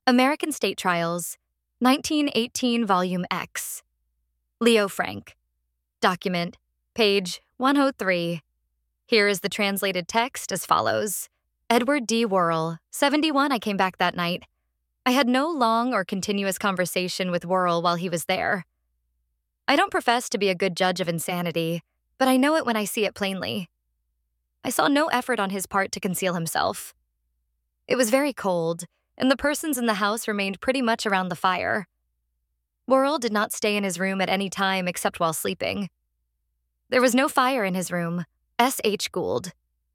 American State Trials, 1918 Volume X. Leo Frank. Document, page 103. Here is the translated text as follows. Edward D. Worrell, 71. I came back that night. I had no long or continuous conversation with Worrell while he was there. I don't profess to be a good judge of insanity, but I know it when I see it plainly. I saw no effort on his part to conceal himself. It was very cold, and the persons in the house remained pretty much around the fire. Worrell did not stay in his room at any time except while sleeping. There was no fire in his room. S. H. Gould.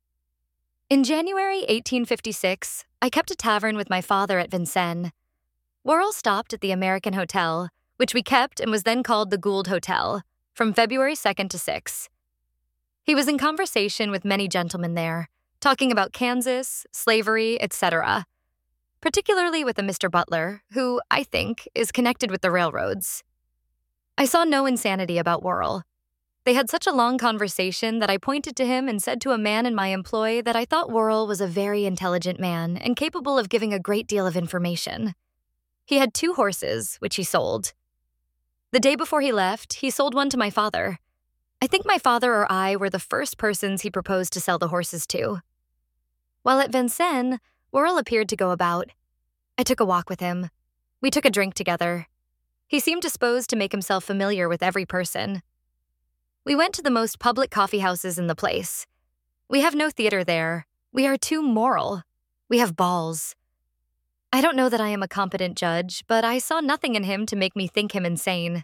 In January 1856, I kept a tavern with my father at Vincennes. Worrell stopped at the American Hotel, which we kept and was then called the Gould Hotel, from February 2nd to 6th. He was in conversation with many gentlemen there, talking about Kansas, slavery, etc., particularly with a Mr. Butler, who, I think, is connected with the railroads. I saw no insanity about Worrell. They had such a long conversation that I pointed to him and said to a man in my employ that I thought Worrell was a very intelligent man and capable of giving a great deal of information. He had 2 horses, which he sold. The day before he left, he sold one to my father. I think my father or I were the first persons he proposed to sell the horses to. While at Vincennes, Worrell appeared to go about. I took a walk with him. We took a drink together. He seemed disposed to make himself familiar with every person. We went to the most public coffee houses in the place. We have no theater there. We are too moral. We have balls. I don't know that I am a competent judge, but I saw nothing in him to make me think him insane.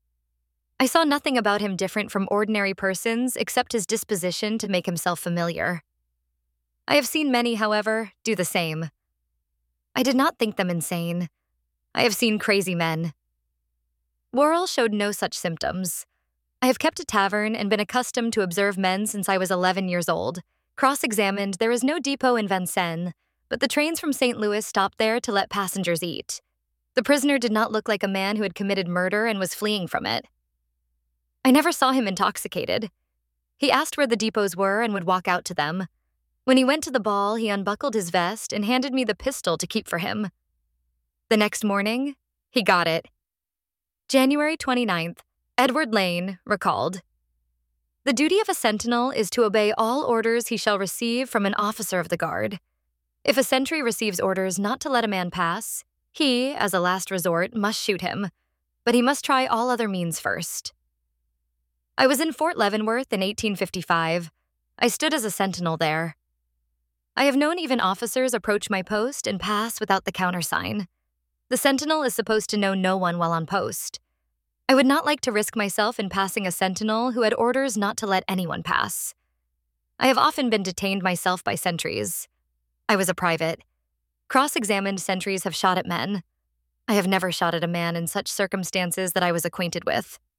I saw nothing about him different from ordinary persons except his disposition to make himself familiar. I have seen many, however, do the same. I did not think them insane. I have seen crazy men. Worrell showed no such symptoms. I have kept a tavern and been accustomed to observe men since I was 11 years old. Cross-examined, there is no depot in Vincennes, but the trains from St. Louis stopped there to let passengers eat. The prisoner did not look like a man who had committed murder and was fleeing from it. I never saw him intoxicated. He asked where the depots were and would walk out to them. When he went to the ball, he unbuckled his vest and handed me the pistol to keep for him. The next morning, he got it. January 29th, Edward Lane, recalled. The duty of a sentinel is to obey all orders he shall receive from an officer of the guard. If a sentry receives orders not to let a man pass, he, as a last resort, must shoot him, but he must try all other means first. I was in Fort Leavenworth in 1855. I stood as a sentinel there. I have known even officers approach my post and pass without the countersign. The sentinel is supposed to know no one while on post. I would not like to risk myself in passing a sentinel who had orders not to let anyone pass. I have often been detained myself by sentries. I was a private. Cross-examined sentries have shot at men. I have never shot at a man in such circumstances that I was acquainted with.